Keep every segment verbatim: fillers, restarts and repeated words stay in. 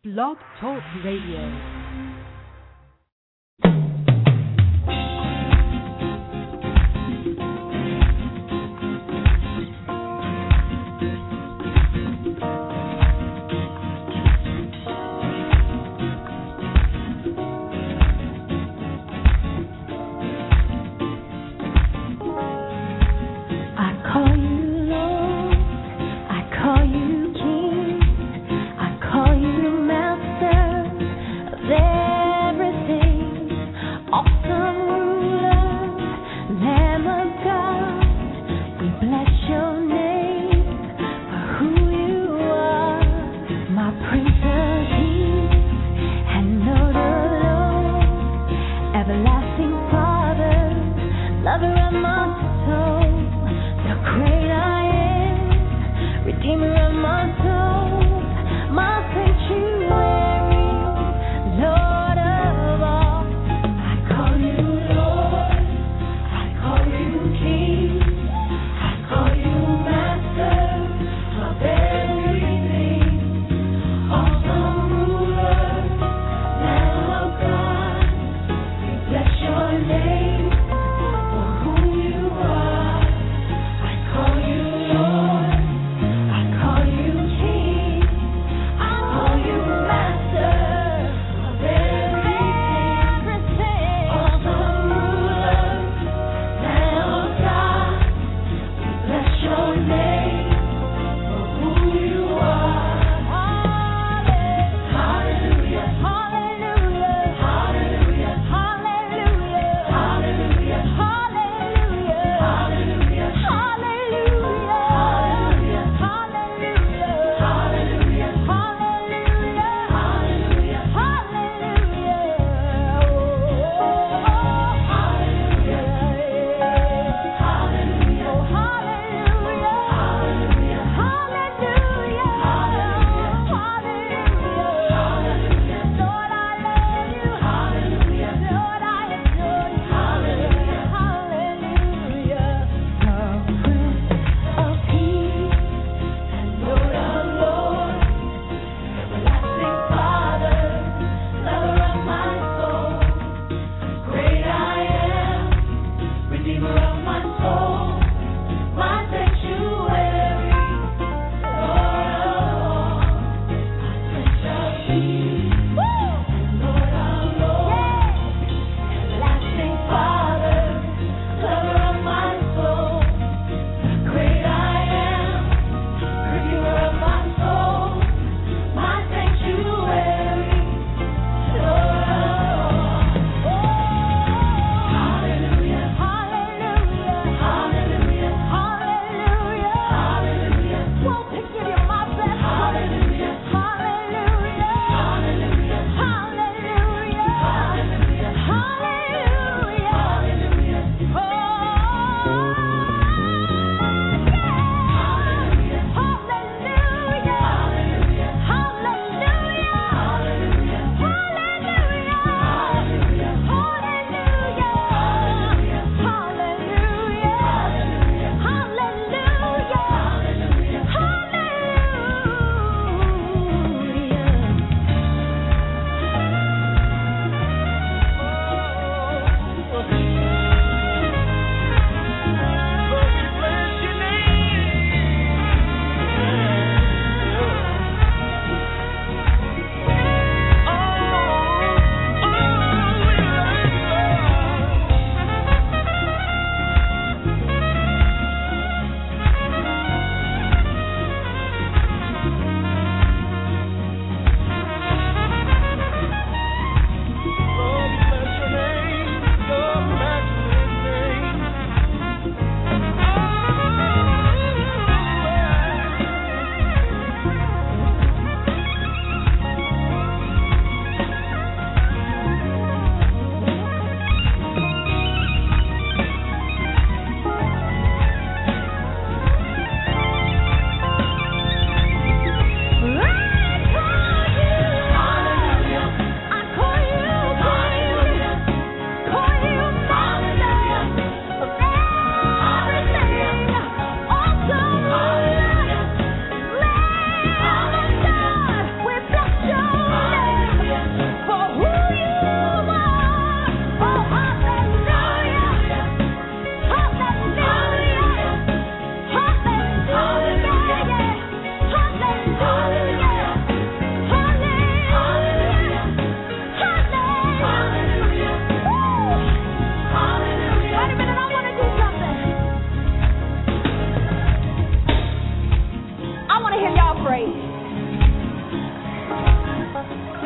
Blog Talk Radio. Awesome.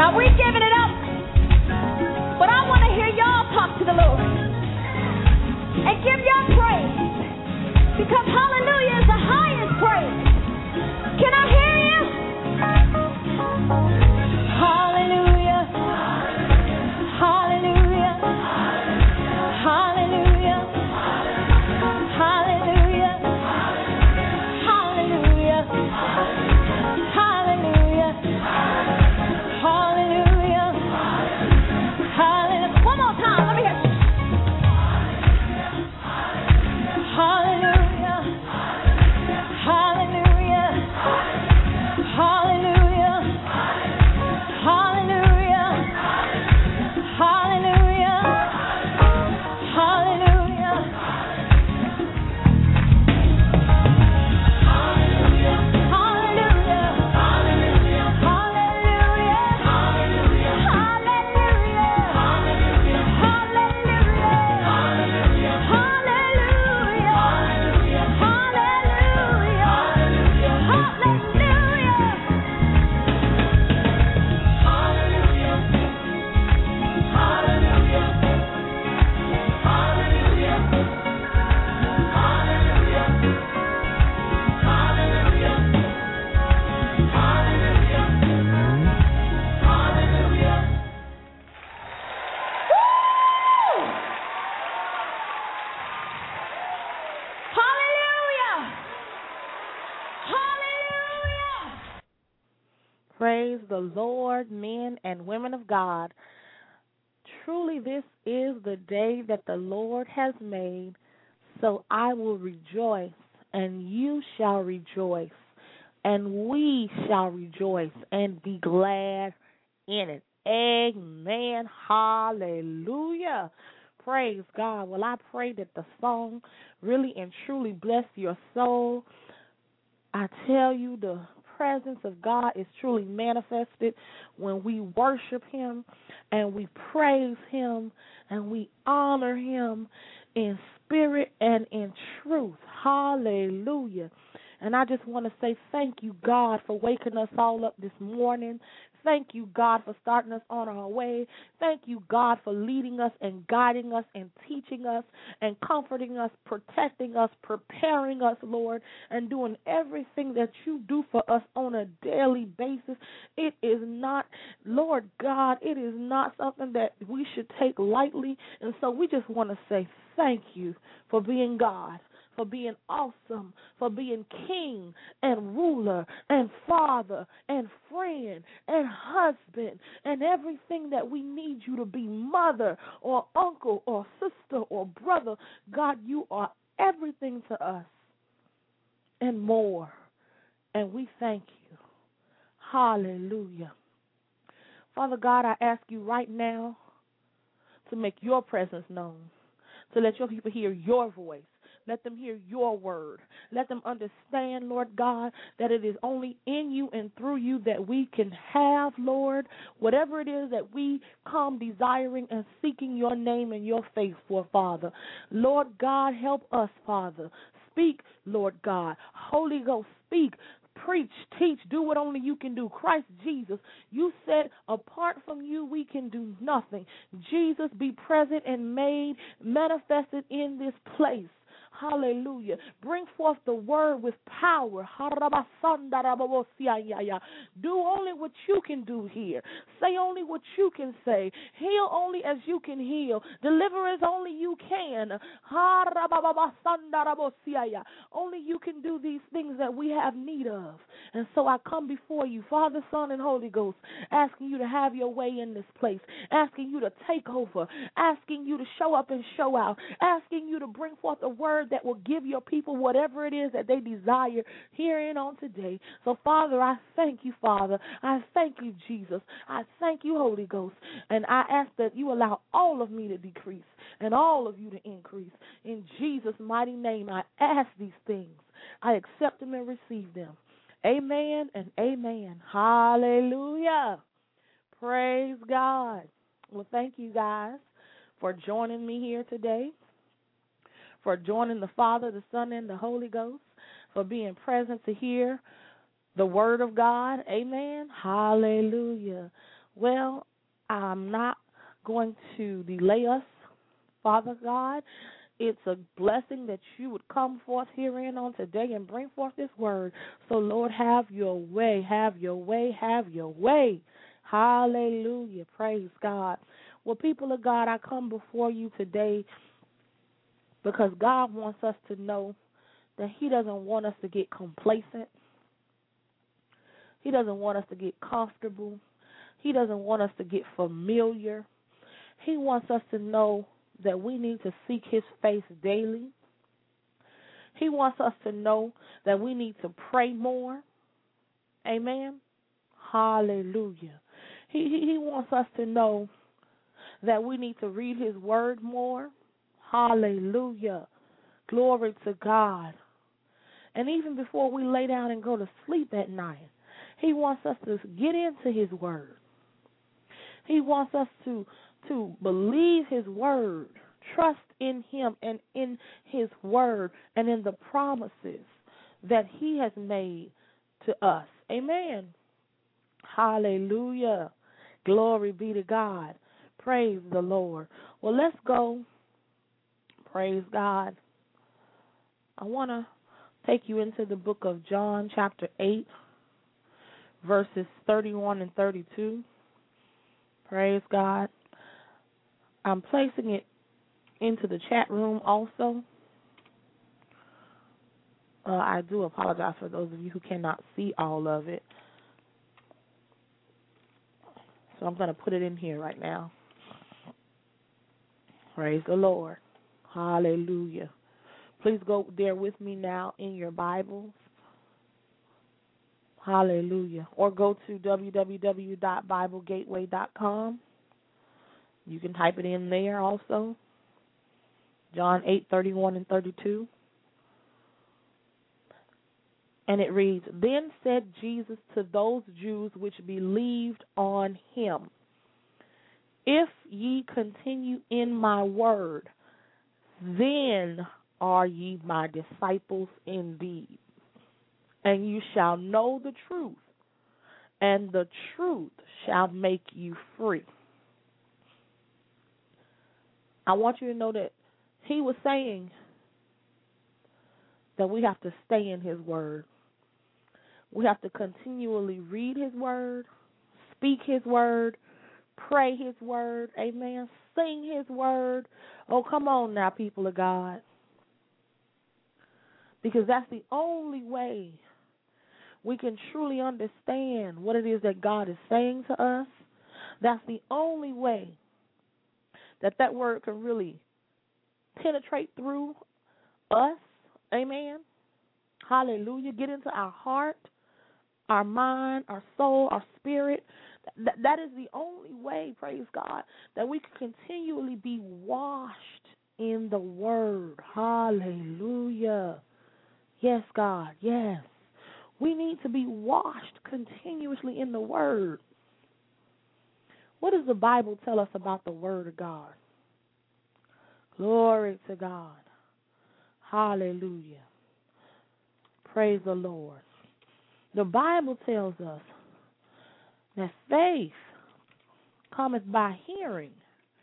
Now we're giving it up, but I want to hear y'all talk to the Lord and give your praise, because hallelujah is the highest praise. Can I hear you? Hallelujah. Hallelujah. Hallelujah. Hallelujah. Hallelujah. Hallelujah. Hallelujah. Hallelujah. One more time. Let me hear. Hallelujah. Hallelujah. Hallelujah. Hallelujah. Hallelujah. Hallelujah. Praise the Lord, men and women of God. Truly, this is the day that the Lord has made, so I will rejoice, and you shall rejoice, and we shall rejoice and be glad in it. Amen. Hallelujah. Praise God. Well, I pray that the song really and truly bless your soul. I tell you, the presence of God is truly manifested when we worship Him and we praise Him and we honor Him in spirit and in truth. Hallelujah. And I just want to say thank you, God, for waking us all up this morning. Thank you, God, for starting us on our way. Thank you, God, for leading us and guiding us and teaching us and comforting us, protecting us, preparing us, Lord, and doing everything that you do for us on a daily basis. It is not, Lord God, it is not something that we should take lightly. And so we just want to say thank you for being God, for being awesome, for being king and ruler and father and friend and husband and everything that we need you to be, mother or uncle or sister or brother. God, you are everything to us and more, and we thank you. Hallelujah. Father God, I ask you right now to make your presence known, to let your people hear your voice. Let them hear your word. Let them understand, Lord God, that it is only in you and through you that we can have, Lord, whatever it is that we come desiring and seeking your name and your face for, Father. Lord God, help us, Father. Speak, Lord God. Holy Ghost, speak. Preach, teach, do what only you can do. Christ Jesus, you said apart from you we can do nothing. Jesus, be present and made, manifested in this place. Hallelujah. Bring forth the word with power. Do only what you can do here. Say only what you can say. Heal only as you can heal. Deliver as only you can. Only you can do these things that we have need of. And so I come before you, Father, Son, and Holy Ghost, asking you to have your way in this place, asking you to take over, asking you to show up and show out, asking you to bring forth a word that will give your people whatever it is that they desire herein on today. So, Father, I thank you, Father. I thank you, Jesus. I thank you, Holy Ghost. And I ask that you allow all of me to decrease and all of you to increase. In Jesus' mighty name, I ask these things. I accept them and receive them. Amen and amen. Hallelujah. Praise God. Well, thank you guys for joining me here today, for joining the Father, the Son, and the Holy Ghost, for being present to hear the Word of God. Amen. Hallelujah. Well, I'm not going to delay us, Father God. It's a blessing that you would come forth herein on today and bring forth this word. So, Lord, have your way, have your way, have your way. Hallelujah. Praise God. Well, people of God, I come before you today because God wants us to know that He doesn't want us to get complacent. He doesn't want us to get comfortable. He doesn't want us to get familiar. He wants us to know that we need to seek His face daily. He wants us to know that we need to pray more. Amen. Hallelujah. He, he, he wants us to know that we need to read His word more. Hallelujah. Glory to God. And even before we lay down and go to sleep at night, He wants us to get into His word. He wants us to to believe His word, trust in Him and in His word and in the promises that He has made to us. Amen. Hallelujah. Glory be to God. Praise the Lord. Well, let's go. Praise God. I want to take you into the book of John, chapter eight, verses thirty-one and thirty-two. Praise God. I'm placing it into the chat room also. Uh, I do apologize for those of you who cannot see all of it. So I'm going to put it in here right now. Praise the Lord. Hallelujah. Please go there with me now in your Bibles. Hallelujah. Or go to w w w dot bible gateway dot com. You can type it in there also. John eight, thirty-one and thirty-two. And it reads, Then said Jesus to those Jews which believed on Him, If ye continue in my word, then are ye my disciples indeed, and you shall know the truth, and the truth shall make you free. I want you to know that He was saying that we have to stay in His word. We have to continually read His word, speak His word, pray His word, amen, sing His word. Oh, come on now, people of God. Because that's the only way we can truly understand what it is that God is saying to us. That's the only way that that word can really penetrate through us. Amen. Hallelujah. Get into our heart, our mind, our soul, our spirit. That, that is the only way, praise God, that we can continually be washed in the word. Hallelujah. Yes, God, yes. We need to be washed continuously in the word. What does the Bible tell us about the word of God? Glory to God. Hallelujah. Praise the Lord. The Bible tells us that faith cometh by hearing.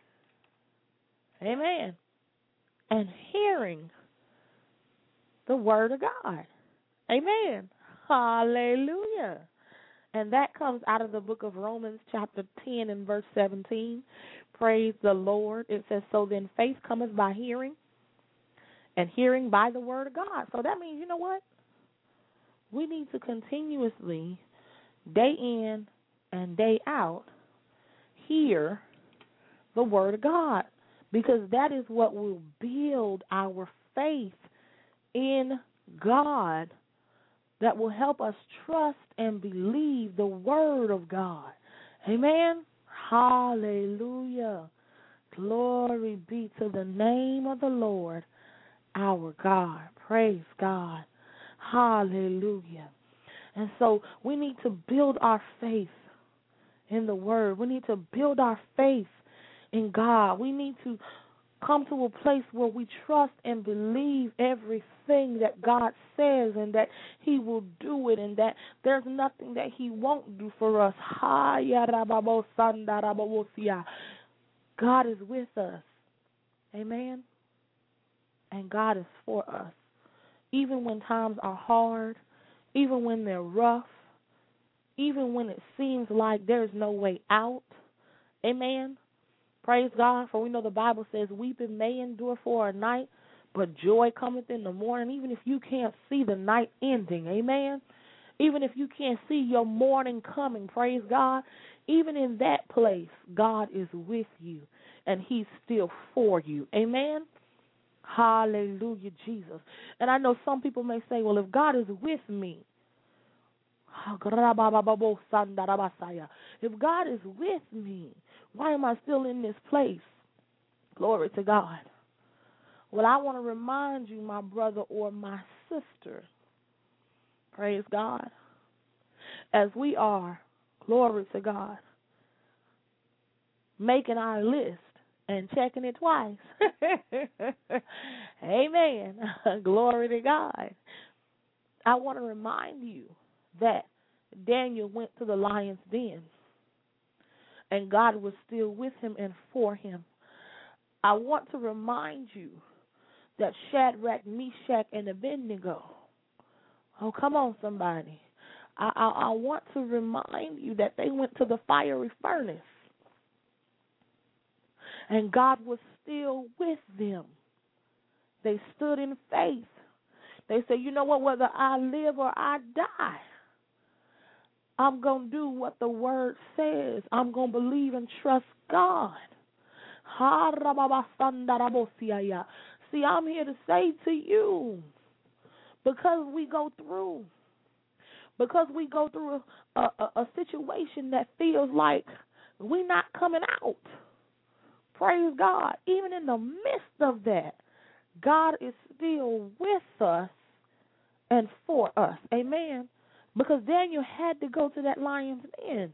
Amen. And hearing the word of God. Amen. Hallelujah. And that comes out of the book of Romans chapter ten and verse seventeen. Praise the Lord. It says, So then faith cometh by hearing, and hearing by the word of God. So that means, you know what? We need to continuously, day in and day out, hear the word of God, because that is what will build our faith in God, that will help us trust and believe the word of God. Amen. Hallelujah. Glory be to the name of the Lord, our God. Praise God. Hallelujah. And so we need to build our faith in the word. We need to build our faith in God. We need to come to a place where we trust and believe everything that God says and that He will do it and that there's nothing that He won't do for us. God is with us. Amen. And God is for us. Even when times are hard, even when they're rough, even when it seems like there's no way out. Amen. Praise God, for we know the Bible says, weeping may endure for a night, but joy cometh in the morning. Even if you can't see the night ending, amen. Even if you can't see your morning coming, praise God. Even in that place, God is with you, and He's still for you, amen. Hallelujah, Jesus. And I know some people may say, well, if God is with me, if God is with me, why am I still in this place? Glory to God. Well, I want to remind you, my brother or my sister, praise God, as we are, glory to God, making our list and checking it twice. Amen. Glory to God. I want to remind you that Daniel went to the lion's den, and God was still with him and for him. I want to remind you that Shadrach, Meshach, and Abednego, oh, come on, somebody. I, I, I want to remind you that they went to the fiery furnace, and God was still with them. They stood in faith. They said, you know what, whether I live or I die, I'm going to do what the word says. I'm going to believe and trust God. See, I'm here to say to you, because we go through, because we go through a, a, a situation that feels like we're not coming out. Praise God. Even in the midst of that, God is still with us and for us. Amen. Because Daniel had to go to that lion's den.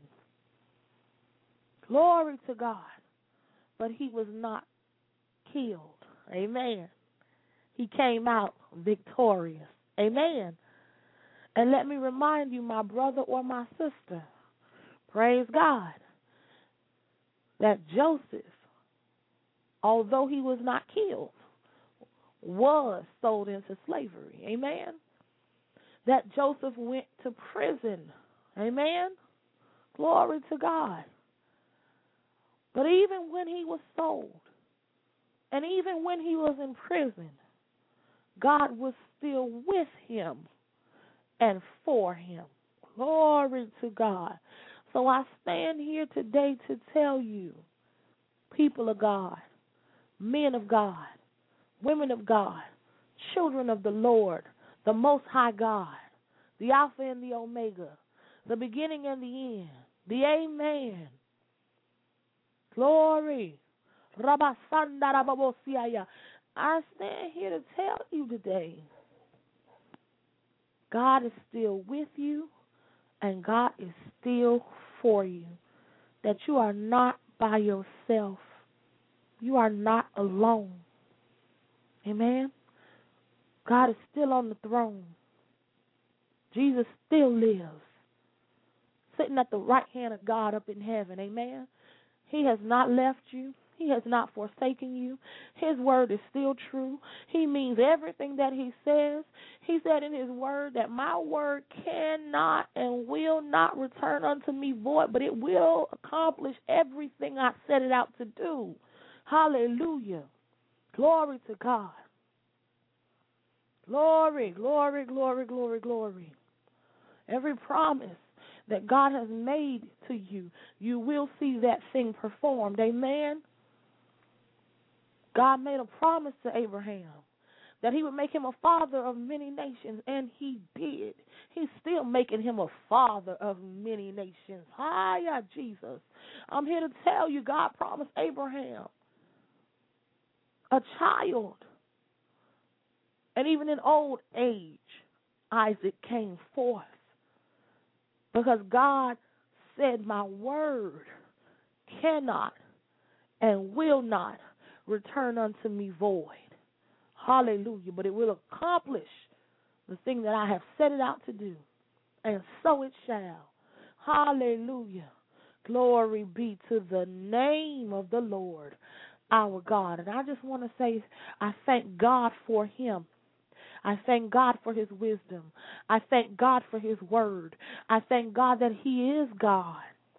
Glory to God. But he was not killed. Amen. He came out victorious. Amen. And let me remind you, my brother or my sister, praise God, that Joseph, although he was not killed, was sold into slavery. Amen. That Joseph went to prison. Amen. Glory to God. But even when he was sold, and even when he was in prison, God was still with him and for him. Glory to God. So I stand here today to tell you, people of God, men of God, women of God, children of the Lord, the Most High God, the Alpha and the Omega, the beginning and the end, the Amen. Glory. I stand here to tell you today, God is still with you and God is still for you, that you are not by yourself. You are not alone. Amen. God is still on the throne. Jesus still lives, sitting at the right hand of God up in heaven. Amen. He has not left you. He has not forsaken you. His word is still true. He means everything that he says. He said in his word that my word cannot and will not return unto me void, but it will accomplish everything I set it out to do. Hallelujah. Glory to God. Glory, glory, glory, glory, glory. Every promise that God has made to you, you will see that thing performed. Amen. God made a promise to Abraham that he would make him a father of many nations, and he did. He's still making him a father of many nations. Hiya, Jesus. I'm here to tell you, God promised Abraham a child. And even in old age, Isaac came forth. Because God said, my word cannot and will not return unto me void. Hallelujah. But it will accomplish the thing that I have set it out to do. And so it shall. Hallelujah. Glory be to the name of the Lord, our God. And I just want to say, I thank God for him. I thank God for his wisdom. I thank God for his word. I thank God that he is God.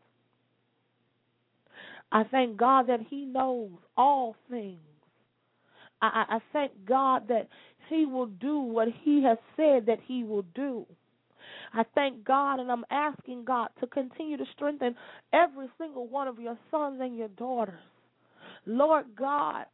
I thank God that he knows all things. I, I, I thank God that he will do what he has said that he will do. I thank God, and I'm asking God to continue to strengthen every single one of your sons and your daughters. Lord God,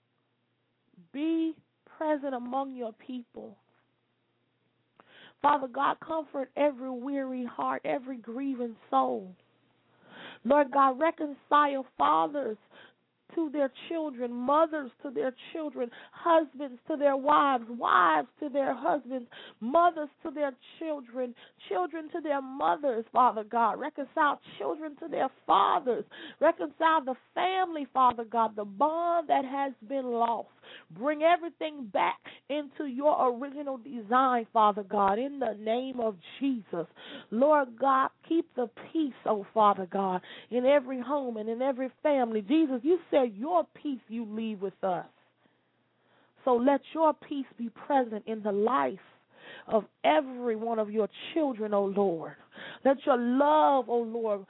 be present among your people. Father God, comfort every weary heart, every grieving soul. Lord God, reconcile fathers to their children, mothers to their children, husbands to their wives, wives to their husbands, mothers to their children, children to their mothers, Father God. Reconcile children to their fathers. Reconcile the family, Father God, the bond that has been lost. Bring everything back into your original design, Father God, in the name of Jesus. Lord God, keep the peace, oh Father God, in every home and in every family. Jesus, you said your peace you leave with us. So let your peace be present in the life of every one of your children, oh Lord. Let your love, oh Lord,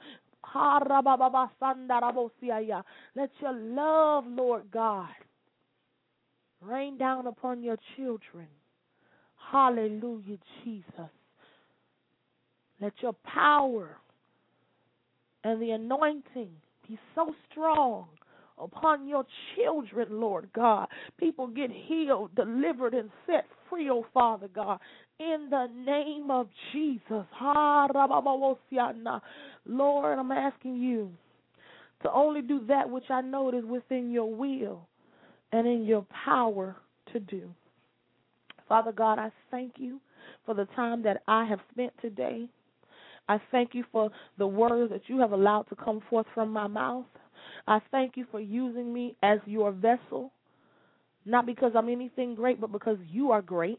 let your love, Lord God, rain down upon your children. Hallelujah, Jesus. Let your power and the anointing be so strong upon your children, Lord God. People get healed, delivered, and set free, oh Father God, in the name of Jesus. Lord, I'm asking you to only do that which I know is within your will and in your power to do. Father God, I thank you for the time that I have spent today. I thank you for the words that you have allowed to come forth from my mouth. I thank you for using me as your vessel, not because I'm anything great, but because you are great,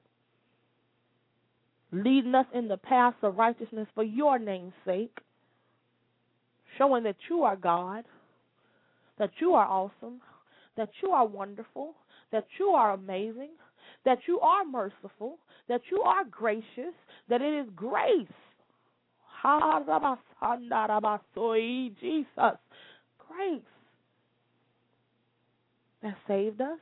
leading us in the paths of righteousness for your name's sake, showing that you are God, that you are awesome, that you are wonderful, that you are amazing, that you are merciful, that you are gracious, that it is grace. Jesus, grace that saved us,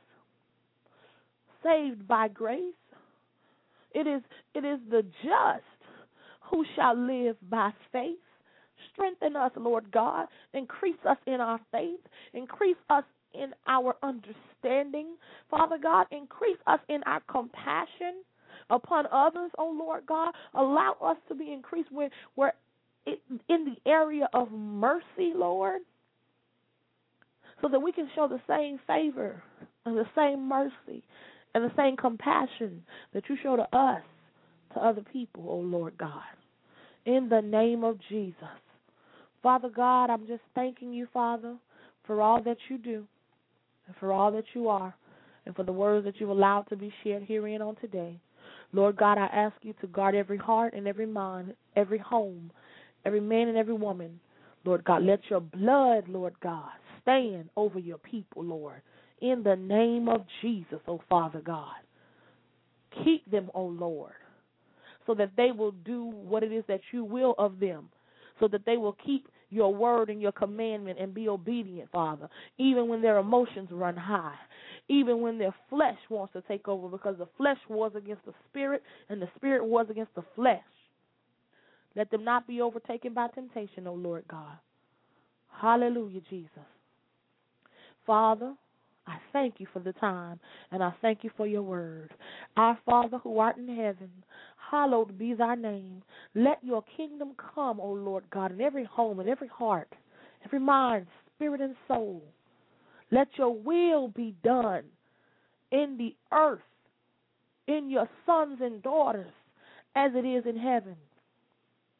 saved by grace. It is, it is the just who shall live by faith. Strengthen us, Lord God. Increase us in our faith. Increase us in our understanding. Father God, increase us in our compassion upon others, oh Lord God. Allow us to be increased where, where it, in the area of mercy, Lord, so that we can show the same favor and the same mercy and the same compassion that you show to us, to other people, oh Lord God. In the name of Jesus. Father God, I'm just thanking you, Father, for all that you do and for all that you are and for the words that you've allowed to be shared herein on today. Lord God, I ask you to guard every heart and every mind, every home, every man and every woman. Lord God, let your blood, Lord God, stand over your people, Lord, in the name of Jesus, oh Father God. Keep them, oh Lord, so that they will do what it is that you will of them, so that they will keep your word and your commandment and be obedient, Father, even when their emotions run high, even when their flesh wants to take over, because the flesh wars against the spirit and the spirit wars against the flesh. Let them not be overtaken by temptation, O Lord God. Hallelujah, Jesus. Father, I thank you for the time, and I thank you for your word. Our Father who art in heaven, hallowed be thy name. Let your kingdom come, O Lord God, in every home, in every heart, every mind, spirit, and soul. Let your will be done in the earth, in your sons and daughters, as it is in heaven.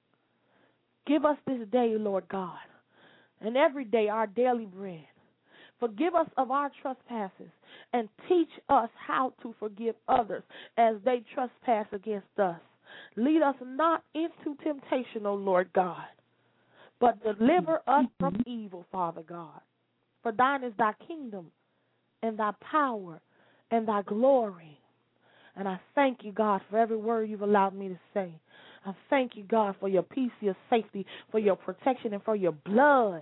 Give us this day, Lord God, and every day our daily bread. Forgive us of our trespasses and teach us how to forgive others as they trespass against us. Lead us not into temptation, O Lord God, but deliver us from evil, Father God. For thine is thy kingdom and thy power and thy glory. And I thank you, God, for every word you've allowed me to say. I thank you, God, for your peace, your safety, for your protection, and for your blood.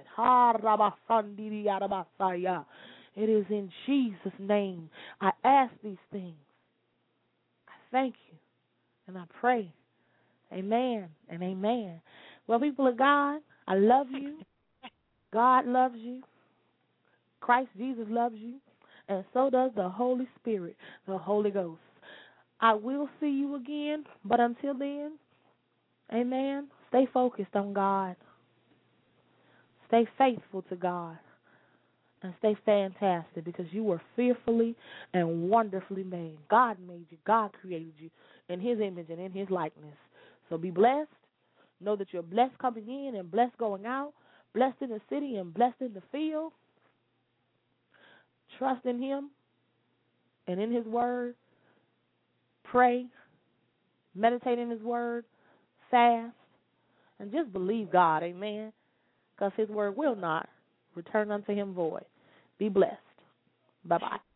It is in Jesus' name I ask these things. I thank you, and I pray. Amen and amen. Well, people of God, I love you. God loves you. Christ Jesus loves you. And so does the Holy Spirit, the Holy Ghost. I will see you again, but until then, amen, stay focused on God. Stay faithful to God. And stay fantastic, because you were fearfully and wonderfully made. God made you. God created you in His image and in His likeness. So be blessed. Know that you're blessed coming in and blessed going out, blessed in the city and blessed in the field. Trust in Him and in His word. Pray. Meditate in His word. Fast. And just believe God, amen, because His word will not return unto Him void. Be blessed. Bye-bye.